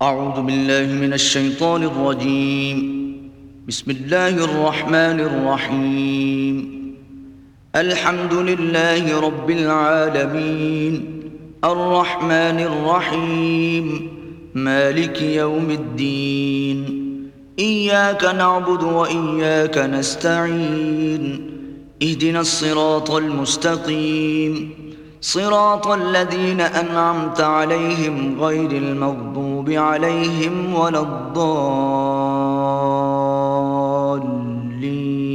أعوذ بالله من الشيطان الرجيم. بسم الله الرحمن الرحيم. الحمد لله رب العالمين، الرحمن الرحيم، مالك يوم الدين. إياك نعبد وإياك نستعين. اهدنا الصراط المستقيم، صراط الذين أنعمت عليهم غير المغضوب عليهم ولا الضالين.